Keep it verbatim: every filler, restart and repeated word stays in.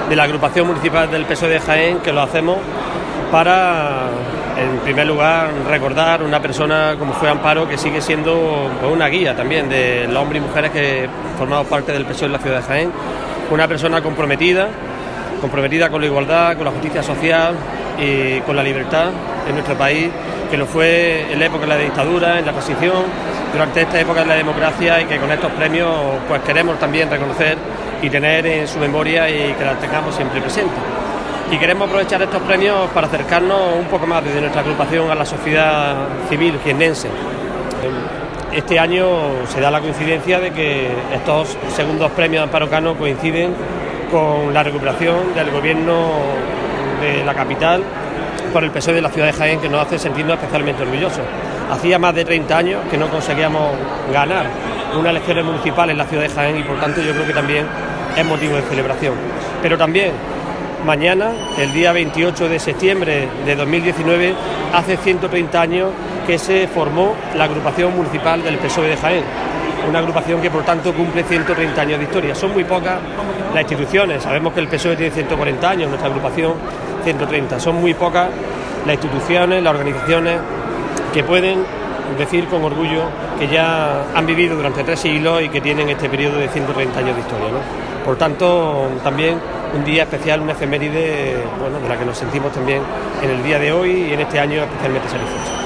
de la agrupación municipal del P S O E de Jaén, que lo hacemos para, en primer lugar, recordar una persona como fue Amparo, que sigue siendo pues, una guía también de los hombres y mujeres que formamos parte del P S O E en la ciudad de Jaén, una persona comprometida, comprometida con la igualdad, con la justicia social y con la libertad en nuestro país, que lo fue en la época de la dictadura, en la transición, durante esta época de la democracia, y que con estos premios pues queremos también reconocer y tener en su memoria y que la tengamos siempre presente. Y queremos aprovechar estos premios para acercarnos un poco más desde nuestra agrupación a la sociedad civil jiennense. Este año se da la coincidencia de que estos segundos premios de Amparo Cano coinciden con la recuperación del gobierno de la capital por el P S O E de la ciudad de Jaén, que nos hace sentirnos especialmente orgullosos. Hacía más de treinta años que no conseguíamos ganar unas elecciones municipales en la ciudad de Jaén y por tanto yo creo que también es motivo de celebración. Pero también mañana, el día veintiocho de septiembre de dos mil diecinueve, hace ciento treinta años que se formó la agrupación municipal del P S O E de Jaén. Una agrupación que por tanto cumple ciento treinta años de historia. Son muy pocas las instituciones, sabemos que el P S O E tiene ciento cuarenta años, nuestra agrupación ciento treinta. Son muy pocas las instituciones, las organizaciones que pueden decir con orgullo que ya han vivido durante tres siglos y que tienen este periodo de ciento treinta años de historia, ¿no? Por tanto, también un día especial, una efeméride, bueno, de la que nos sentimos también en el día de hoy y en este año especialmente satisfechos.